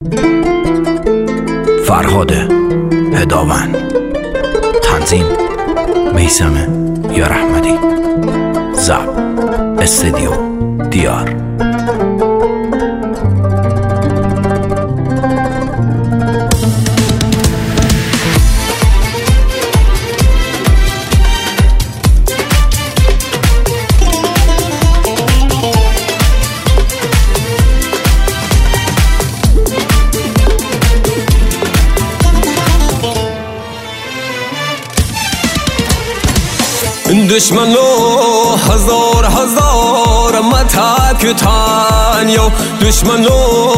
فرهاد هداوند. تنظیم میثم یارحمدی. ضبط استودیو دیار. دشمنو هزار متاکتان یو، دشمنو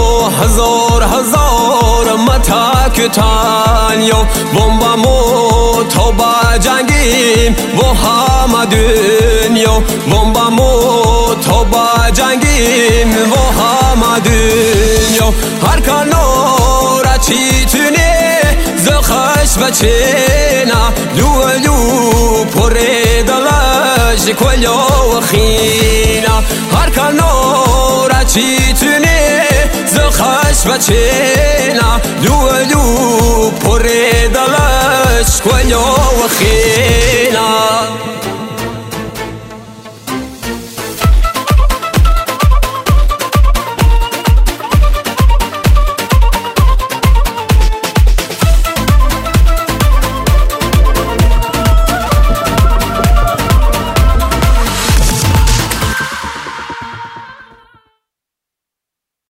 هزار متاکتان یو، بمبامو تو با جنگیم و همدون یو، بمبامو تو با جنگیم و همدون یو. هر کانو را چی تونه زخش و چینا لولو پره دلش کلو خینا. هر کانو را چی تونه زخش و چینا لولو پره دلش کلو خینا.